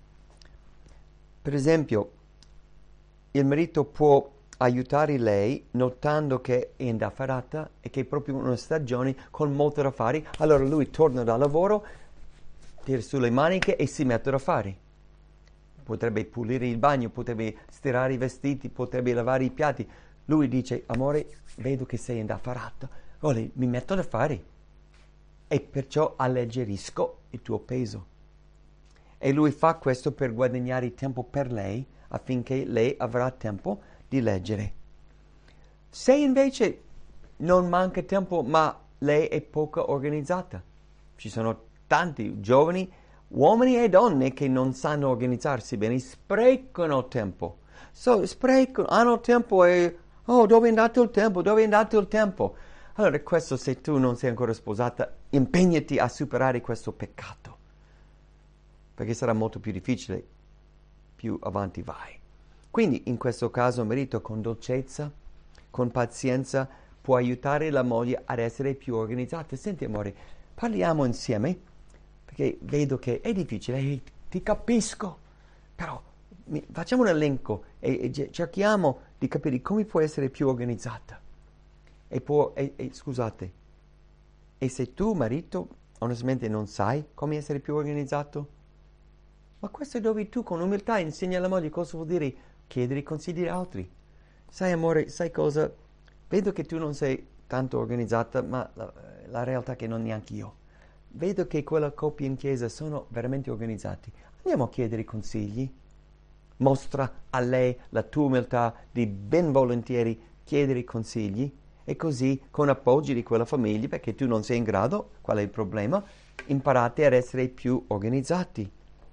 Per esempio, il marito può aiutare lei notando che è indaffarata e che è proprio una stagione con molto da fare. Allora lui torna dal lavoro, tira su le maniche e si mette a fare. Potrebbe pulire il bagno, potrebbe stirare i vestiti, potrebbe lavare i piatti. Lui dice, amore, vedo che sei indaffarata, oh, mi metto da fare. E perciò alleggerisco il tuo peso. E lui fa questo per guadagnare tempo per lei, affinché lei avrà tempo di leggere. Se invece non manca tempo, ma lei è poco organizzata, ci sono tanti giovani, uomini e donne, che non sanno organizzarsi bene, sprecano tempo. So, sprecano, hanno tempo e, oh, dove è andato il tempo, dove è andato il tempo? Allora, questo, se tu non sei ancora sposata, impegnati a superare questo peccato, perché sarà molto più difficile più avanti vai. Quindi, in questo caso, il marito con dolcezza, con pazienza, può aiutare la moglie ad essere più organizzata. Senti, amore, parliamo insieme, perché vedo che è difficile, e ti capisco, però mi, facciamo un elenco e, e cerchiamo di capire come può essere più organizzata. E, può, e, e scusate, e se tu, marito, onestamente non sai come essere più organizzato, ma questo è dove tu con umiltà insegni alla moglie cosa vuol dire chiedere consigli ad altri. Sai, amore, sai cosa? Vedo che tu non sei tanto organizzata, ma la, la realtà è che non neanche io. Vedo che quella coppia in chiesa sono veramente organizzati. Andiamo a chiedere consigli. Mostra a lei la tua umiltà di ben volentieri chiedere consigli, e così con appoggi di quella famiglia, perché tu non sei in grado, qual è il problema? Imparate ad essere più organizzati.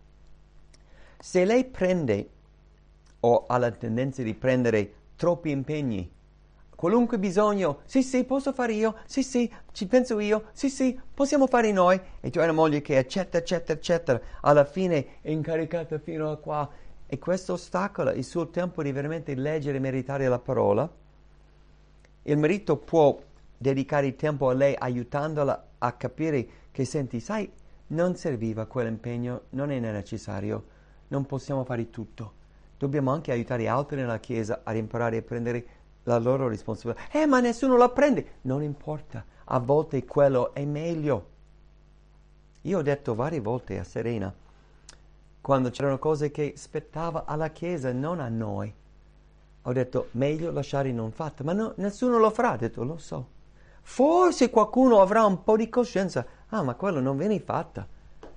Se lei prende o ha la tendenza di prendere troppi impegni, qualunque bisogno, sì sì, posso fare io, sì sì, ci penso io, sì sì, possiamo fare noi, e tu hai una moglie che accetta, eccetera, eccetera, alla fine è incaricata fino a qua, e questo ostacola il suo tempo di veramente leggere e meditare la parola. Il marito può dedicare tempo a lei aiutandola a capire che, senti, sai, non serviva quell'impegno, non è necessario, non possiamo fare tutto. Dobbiamo anche aiutare altri nella chiesa ad imparare a prendere la loro responsabilità. Eh, ma nessuno la prende! Non importa, a volte quello è meglio. Io ho detto varie volte a Serena, quando c'erano cose che spettava alla chiesa, non a noi, ho detto meglio lasciare non fatta, ma no, nessuno lo farà. Ho detto, lo so, forse qualcuno avrà un po' di coscienza. Ah, ma quello non viene fatta.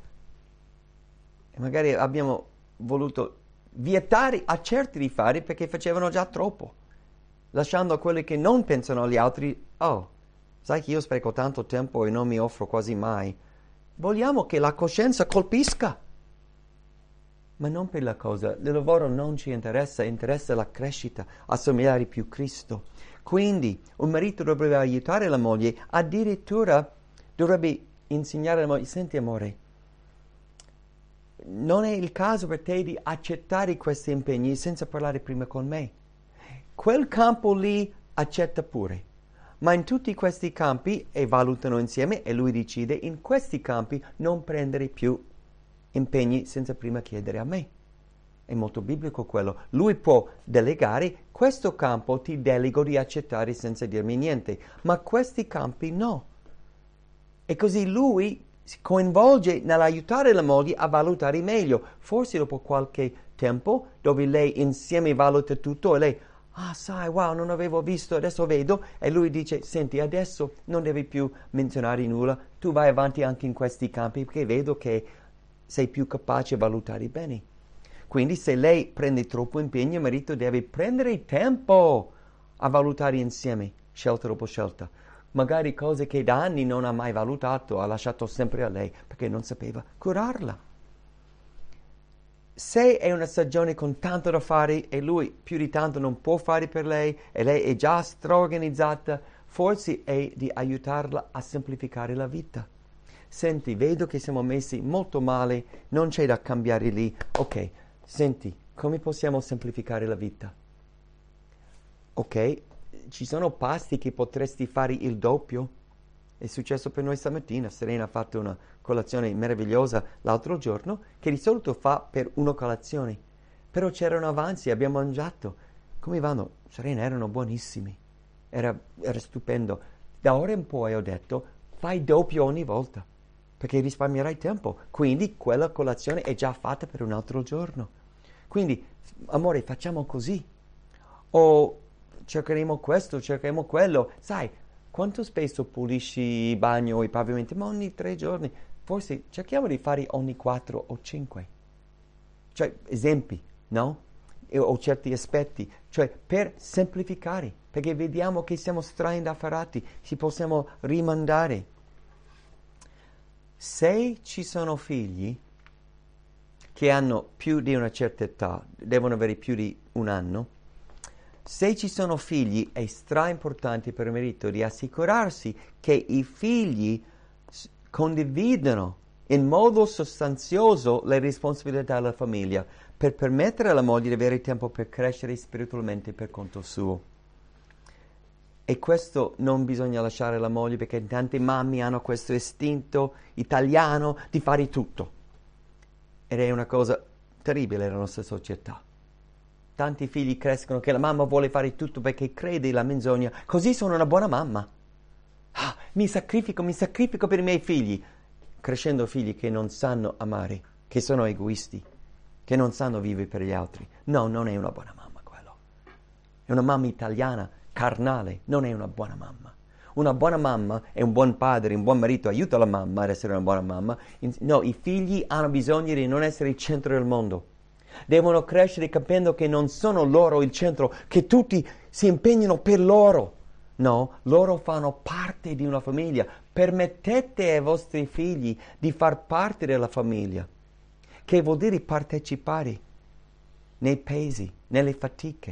E magari abbiamo voluto vietare a certi di fare perché facevano già troppo, lasciando a quelli che non pensano agli altri, oh, sai che io spreco tanto tempo e non mi offro quasi mai. Vogliamo che la coscienza colpisca. Ma non per la cosa, il lavoro non ci interessa, interessa la crescita, assomigliare più a Cristo. Quindi un marito dovrebbe aiutare la moglie, addirittura dovrebbe insegnare alla moglie, senti amore, non è il caso per te di accettare questi impegni senza parlare prima con me. Quel campo lì accetta pure, ma in tutti questi campi, e valutano insieme, e lui decide, in questi campi non prendere più impegni senza prima chiedere a me. È molto biblico quello. Lui può delegare, questo campo ti delego di accettare senza dirmi niente, ma questi campi no. E così lui si coinvolge nell'aiutare la moglie a valutare meglio. Forse dopo qualche tempo, dove lei insieme valuta tutto, e lei, ah sai, wow, non avevo visto, adesso vedo, e lui dice, senti, adesso non devi più menzionare nulla, tu vai avanti anche in questi campi, perché vedo che sei più capace a valutare bene. Quindi se lei prende troppo impegno, il marito deve prendere tempo a valutare insieme, scelta dopo scelta. Magari cose che da anni non ha mai valutato, ha lasciato sempre a lei, perché non sapeva curarla. Se è una stagione con tanto da fare e lui più di tanto non può fare per lei e lei è già straorganizzata, forse è di aiutarla a semplificare la vita. Senti, vedo che siamo messi molto male, non c'è da cambiare lì. Ok, senti, come possiamo semplificare la vita? Ok, ci sono pasti che potresti fare il doppio. È successo per noi stamattina. Serena ha fatto una colazione meravigliosa l'altro giorno, che di solito fa per una colazione. Però c'erano avanzi, abbiamo mangiato. Come vanno? Serena, erano buonissimi. Era, era stupendo. Da ora in poi ho detto, fai doppio ogni volta, perché risparmierai tempo. Quindi quella colazione è già fatta per un altro giorno. Quindi, amore, facciamo così. O cercheremo questo, cercheremo quello. Sai, quanto spesso pulisci il bagno o i pavimenti? Ma ogni tre giorni. Forse cerchiamo di fare ogni quattro o cinque. Cioè, esempi, no? E, o certi aspetti. Cioè, per semplificare. Perché vediamo che siamo straindaffarati. Ci possiamo rimandare. Se ci sono figli che hanno più di una certa età, devono avere più di un anno, se ci sono figli è stra importante per il marito di assicurarsi che i figli condividano in modo sostanzioso le responsabilità della famiglia, per permettere alla moglie di avere tempo per crescere spiritualmente per conto suo. E questo non bisogna lasciare alla moglie, perché tante mamme hanno questo istinto italiano di fare tutto. Ed è una cosa terribile nella nostra società. Tanti figli crescono che la mamma vuole fare tutto perché crede nella menzogna. Così sono una buona mamma. Ah, mi sacrifico, mi sacrifico per i miei figli. Crescendo figli che non sanno amare, che sono egoisti, che non sanno vivere per gli altri. No, non è una buona mamma quello. È una mamma italiana, carnale, non è una buona mamma. Una buona mamma è un buon padre, un buon marito, aiuta la mamma ad essere una buona mamma. No, i figli hanno bisogno di non essere il centro del mondo. Devono crescere capendo che non sono loro il centro, che tutti si impegnano per loro. No, loro fanno parte di una famiglia. Permettete ai vostri figli di far parte della famiglia, che vuol dire partecipare nei pesi, nelle fatiche.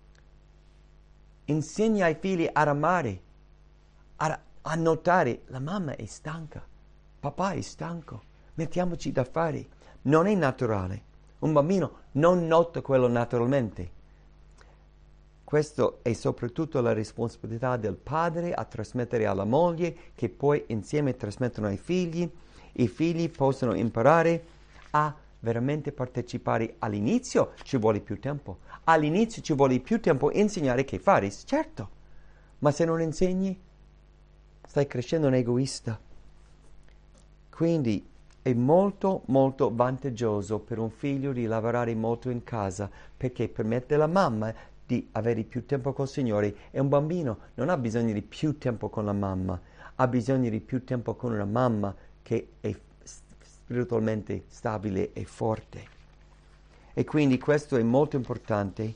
Insegna ai figli ad amare, a, a notare, la mamma è stanca, papà è stanco, mettiamoci da fare. Non è naturale. Un bambino non nota quello naturalmente. Questo è soprattutto la responsabilità del padre a trasmettere alla moglie, che poi insieme trasmettono ai figli. I figli possono imparare a veramente partecipare. All'inizio ci vuole più tempo. All'inizio ci vuole più tempo insegnare che fare, certo. Ma se non insegni, stai crescendo un egoista. Quindi è molto molto vantaggioso per un figlio di lavorare molto in casa, perché permette alla mamma di avere più tempo col Signore, e un bambino non ha bisogno di più tempo con la mamma, ha bisogno di più tempo con una mamma che è spiritualmente stabile e forte. E quindi questo è molto importante,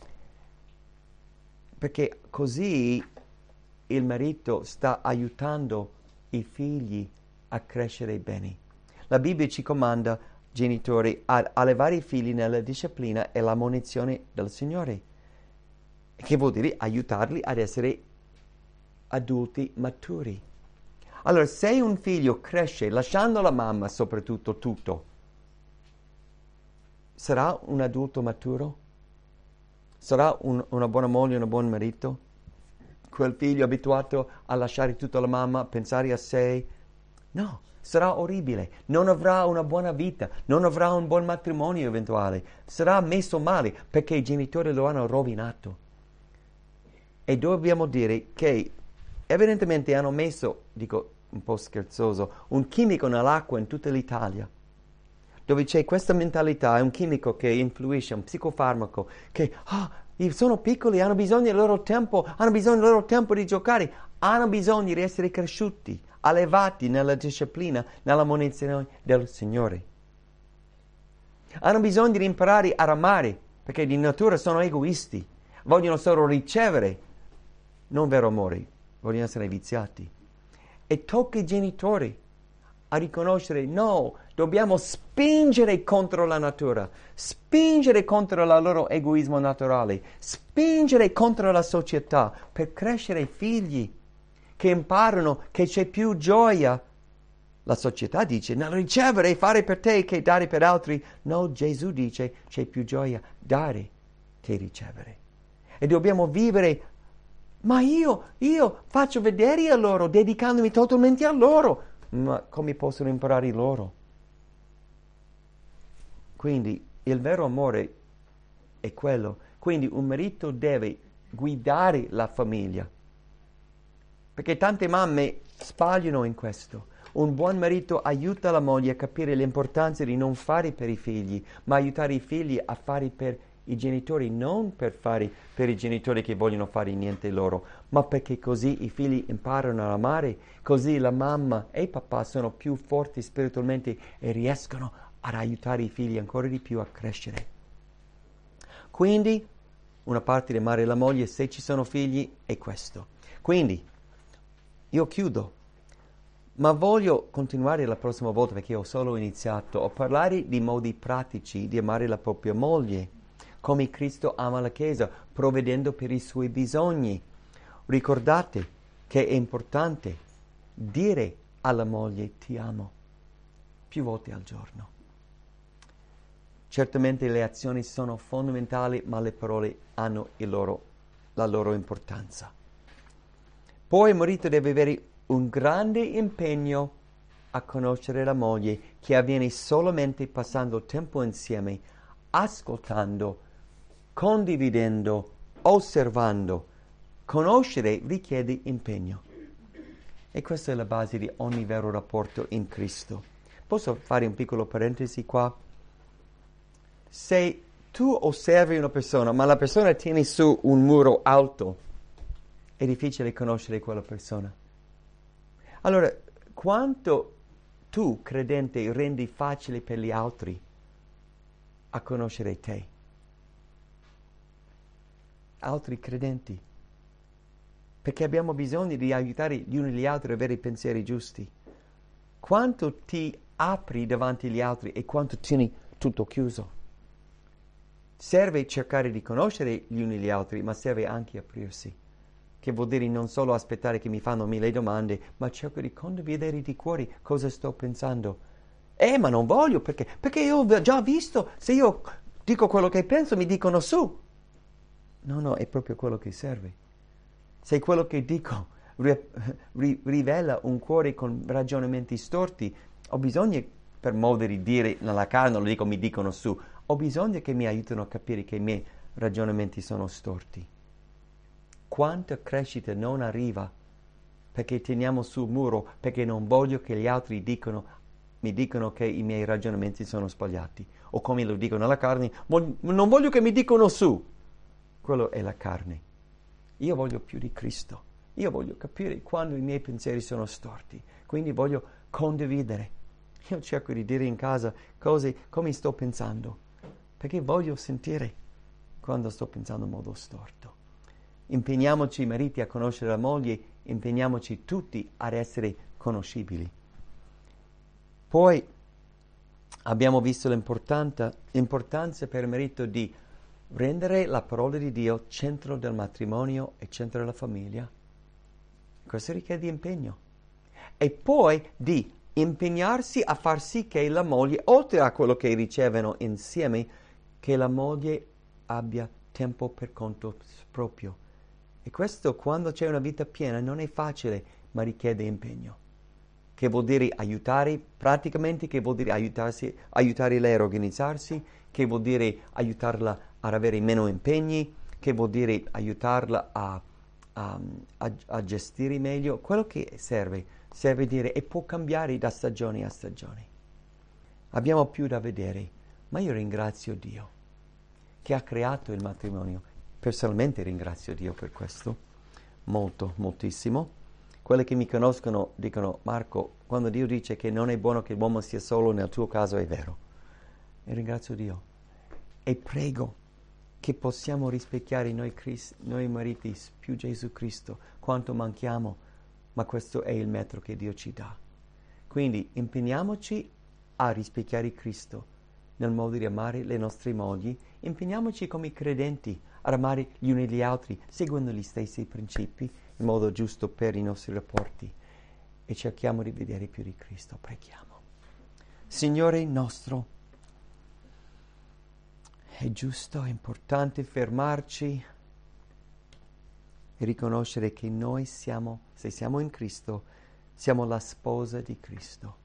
perché così il marito sta aiutando i figli a crescere bene. La Bibbia ci comanda, genitori, a allevare i figli nella disciplina e l'ammonizione del Signore, che vuol dire aiutarli ad essere adulti maturi. Allora, se un figlio cresce lasciando la mamma, soprattutto tutto, sarà un adulto maturo? Sarà un, una buona moglie, un buon marito? Quel figlio abituato a lasciare tutta la mamma, a pensare a sé? No, sarà orribile, non avrà una buona vita, non avrà un buon matrimonio eventuale, sarà messo male perché i genitori lo hanno rovinato. E dobbiamo dire che evidentemente hanno messo, dico un po' scherzoso, un chimico nell'acqua in tutta l'Italia, dove c'è questa mentalità, è un chimico che influisce, un psicofarmaco, che ah, sono piccoli, hanno bisogno del loro tempo, hanno bisogno del loro tempo di giocare, hanno bisogno di essere cresciuti, allevati nella disciplina, nella ammonizione del Signore. Hanno bisogno di imparare ad amare, perché di natura sono egoisti, vogliono solo ricevere, non vero amore, vogliono essere viziati. E tocca ai genitori a riconoscere, no, dobbiamo spingere contro la natura, spingere contro il loro egoismo naturale, spingere contro la società per crescere i figli che imparano che c'è più gioia. La società dice nel ricevere e fare per te che dare per altri. No, Gesù dice c'è più gioia dare che ricevere. E dobbiamo vivere, ma io, io faccio vedere a loro, dedicandomi totalmente a loro. Ma come possono imparare loro? Quindi il vero amore è quello. Quindi un marito deve guidare la famiglia. Perché tante mamme sbagliano in questo. Un buon marito aiuta la moglie a capire l'importanza di non fare per i figli, ma aiutare i figli a fare per i genitori, non per fare per i genitori che vogliono fare niente loro, ma perché così i figli imparano ad amare, così la mamma e il papà sono più forti spiritualmente e riescono ad aiutare i figli ancora di più a crescere. Quindi una parte di amare la moglie, se ci sono figli, è questo. Quindi io chiudo, ma voglio continuare la prossima volta, perché ho solo iniziato a parlare di modi pratici di amare la propria moglie, come Cristo ama la Chiesa, provvedendo per i suoi bisogni. Ricordate che è importante dire alla moglie ti amo più volte al giorno. Certamente le azioni sono fondamentali, ma le parole hanno il loro, la loro importanza. Poi il marito deve avere un grande impegno a conoscere la moglie, che avviene solamente passando tempo insieme, ascoltando, condividendo, osservando. Conoscere richiede impegno. E questa è la base di ogni vero rapporto in Cristo. Posso fare un piccolo parentesi qua? Se tu osservi una persona, ma la persona tiene su un muro alto, è difficile conoscere quella persona. Allora, quanto tu, credente, rendi facile per gli altri a conoscere te? Altri credenti. Perché abbiamo bisogno di aiutare gli uni gli altri ad avere i pensieri giusti. Quanto ti apri davanti agli altri e quanto tieni tutto chiuso? Serve cercare di conoscere gli uni gli altri, ma serve anche aprirsi. Che vuol dire non solo aspettare che mi fanno mille domande, ma cerco di condividere di cuore cosa sto pensando. Eh, ma non voglio, perché? Perché io ho già visto, se io dico quello che penso, mi dicono su. No, no, è proprio quello che serve. Se quello che dico ri- ri- rivela un cuore con ragionamenti storti, ho bisogno, per modo di dire nella carne, lo dico, mi dicono su, ho bisogno che mi aiutino a capire che i miei ragionamenti sono storti. Quanta crescita non arriva perché teniamo sul muro, perché non voglio che gli altri dicano, mi dicono che i miei ragionamenti sono sbagliati. O come lo dicono nella carne, non voglio che mi dicano su. quello è la carne. Io voglio più di Cristo. Io voglio capire quando i miei pensieri sono storti. Quindi voglio condividere. Io cerco di dire in casa cose come sto pensando, perché voglio sentire quando sto pensando in modo storto. Impegniamoci, mariti, a conoscere la moglie, impegniamoci tutti ad essere conoscibili. Poi abbiamo visto l'importanza l'importanza per il marito di rendere la parola di Dio centro del matrimonio e centro della famiglia. Questo richiede impegno. E poi di impegnarsi a far sì che la moglie, oltre a quello che ricevono insieme, che la moglie abbia tempo per conto proprio. E questo, quando c'è una vita piena, non è facile, ma richiede impegno. Che vuol dire aiutare praticamente, che vuol dire aiutarsi, aiutare lei a organizzarsi, che vuol dire aiutarla ad avere meno impegni, che vuol dire aiutarla a, a, a, a gestire meglio. Quello che serve, serve dire, e può cambiare da stagione a stagione. Abbiamo più da vedere, ma io ringrazio Dio che ha creato il matrimonio. Personalmente ringrazio Dio per questo, molto, moltissimo. Quelli che mi conoscono dicono: Marco, quando Dio dice che non è buono che l'uomo sia solo, nel tuo caso è vero. E ringrazio Dio. E prego che possiamo rispecchiare noi, Christ, noi mariti più Gesù Cristo, quanto manchiamo, ma questo è il metro che Dio ci dà. Quindi impegniamoci a rispecchiare Cristo nel modo di amare le nostre mogli, impegniamoci come credenti ad amare gli uni gli altri, seguendo gli stessi principi, in modo giusto per i nostri rapporti, e cerchiamo di vedere più di Cristo. Preghiamo. Signore nostro, è giusto, è importante fermarci e riconoscere che noi siamo, se siamo in Cristo, siamo la sposa di Cristo.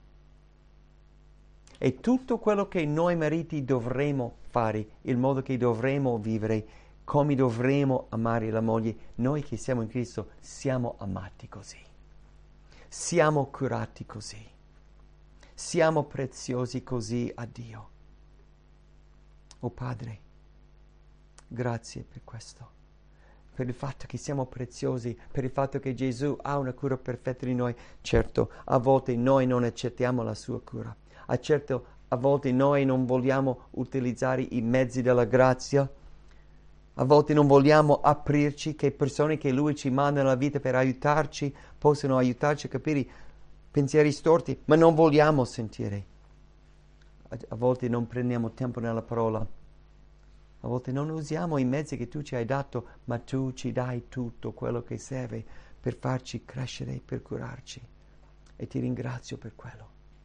E tutto quello che noi mariti dovremo fare, il modo che dovremo vivere, come dovremo amare la moglie, noi che siamo in Cristo siamo amati così, siamo curati così, siamo preziosi così a Dio. Oh Padre, grazie per questo, per il fatto che siamo preziosi, per il fatto che Gesù ha una cura perfetta di noi. Certo, a volte noi non accettiamo la sua cura, a certo, a volte noi non vogliamo utilizzare i mezzi della grazia, a volte non vogliamo aprirci che persone che Lui ci manda nella vita per aiutarci possano aiutarci a capire pensieri storti, ma non vogliamo sentire. A, a volte non prendiamo tempo nella parola, a volte non usiamo i mezzi che Tu ci hai dato, ma Tu ci dai tutto quello che serve per farci crescere, per curarci. E Ti ringrazio per quello.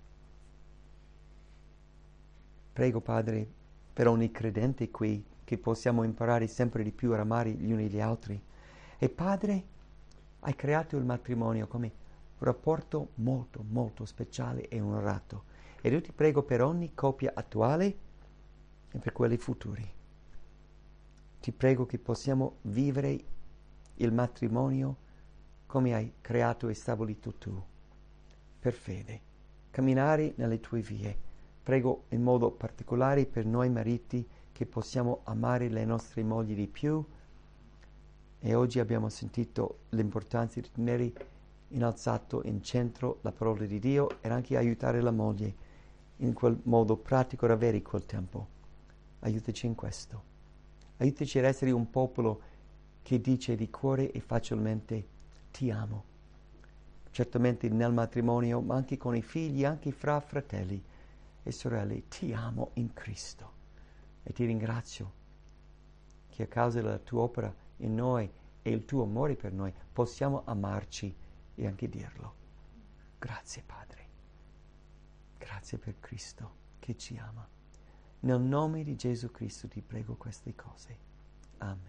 Prego, Padre, per ogni credente qui, che possiamo imparare sempre di più ad amare gli uni gli altri. E Padre, hai creato il matrimonio come un rapporto molto, molto speciale e onorato. E io ti prego per ogni coppia attuale e per quelli futuri. Ti prego che possiamo vivere il matrimonio come hai creato e stabilito Tu, per fede, camminare nelle Tue vie. Prego in modo particolare per noi mariti che possiamo amare le nostre mogli di più, e oggi abbiamo sentito l'importanza di tenere innalzato in centro la parola di Dio e anche aiutare la moglie in quel modo pratico ad avere quel tempo. Aiutaci in questo. Aiutaci ad essere un popolo che dice di cuore e facilmente Ti amo. Certamente nel matrimonio, ma anche con i figli, anche fra fratelli e sorelle, Ti amo in Cristo. E Ti ringrazio che a causa della Tua opera in noi e il Tuo amore per noi possiamo amarci e anche dirlo. Grazie Padre. Grazie per Cristo che ci ama. Nel nome di Gesù Cristo Ti prego queste cose. Amen.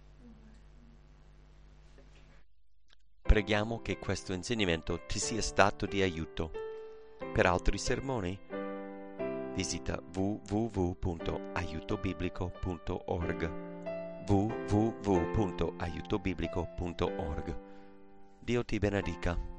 Preghiamo che questo insegnamento ti sia stato di aiuto. Per altri sermoni visita w w w punto aiuto biblico punto org w w w punto aiuto biblico punto org. Dio ti benedica.